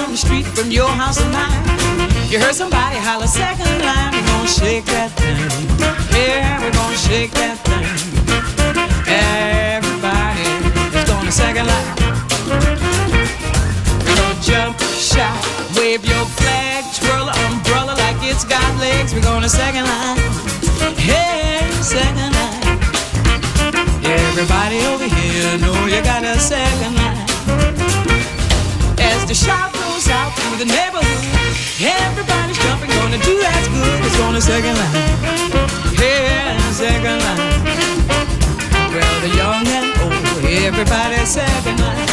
down the street from your house and mine. You heard somebody holler second line. We're gonna shake that thing. Yeah, we're gonna shake that thing. Everybody is gonna second line. We're gonna jump, shout, wave your flag, twirl an umbrella like it's got legs. We're gonna second line. Hey, second line. Everybody over here know you got a second line. As the shout goes out through the neighborhood, everybody's jumping, gonna do that's good. It's gonna second line. Yeah, second line. Well, the young and old, everybody's second line.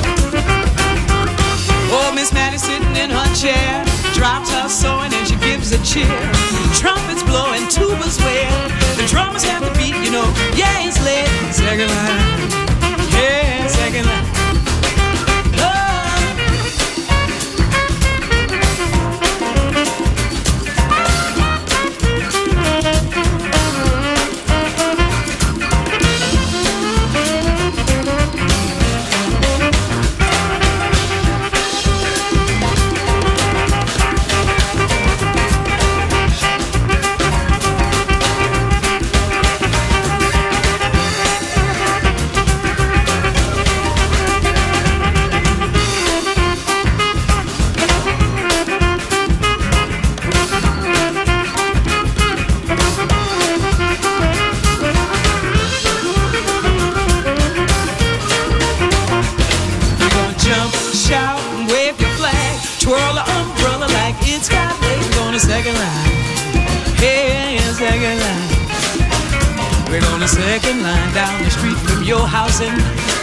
Oh, Miss Maddie sitting in her chair, drops her sewing and she gives a cheer. Trumpets blow and tubas wail. The drummers have the beat, you know. Yeah, it's lit. Second line. Yeah, second line. Second line down the street from your house and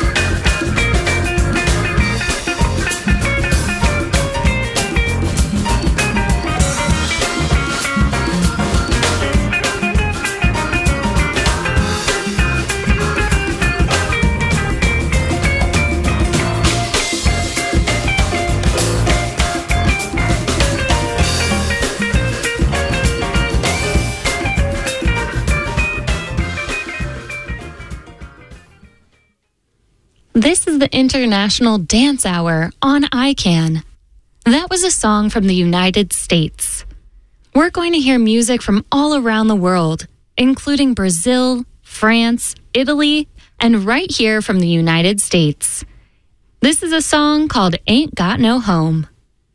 This is the International Dance Hour on ICANN. That was a song from the United States. We're going to hear music from all around the world, including Brazil, France, Italy, and right here from the United States. This is a song called Ain't Got No Home.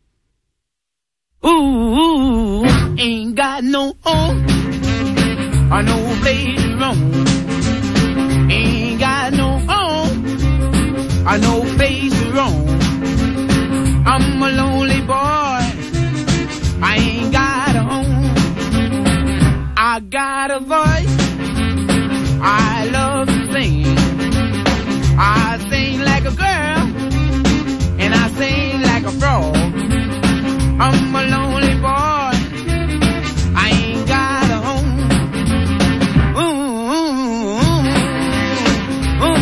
Ooh, ain't got no home, or no place to roam. Ain't got no home, or no place to roam. I'm a lonely boy, I ain't got a home. I got a voice, I love to sing. I sing like a girl, and I sing like a frog. I'm a lonely boy, I ain't got a home. Ooh, ooh, ooh,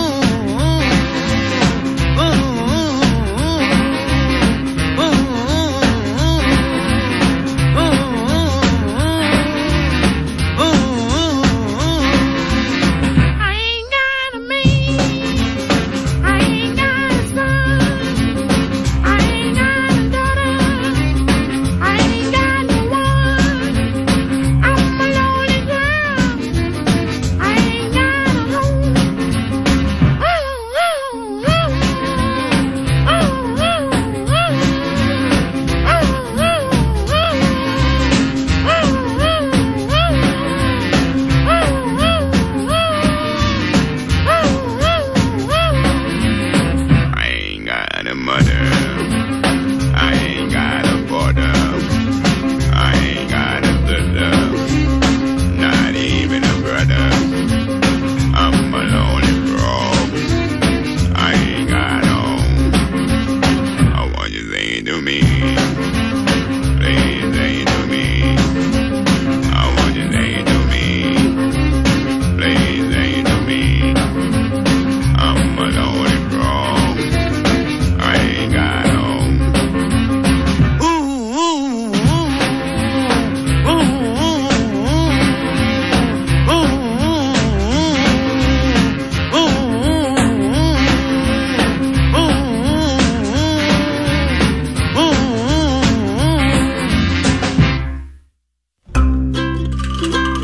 I ain't got a man, I ain't got a son, I ain't got a daughter, I ain't got no one. I'm a lonely girl, I ain't got a home. Ooh, ooh, ooh, ooh, ooh, ooh, I ain't got a mother, I ain't got a father, I ain't got a sister, not even a brother. I'm a lonely frog, I ain't got home. I want you to sing to me.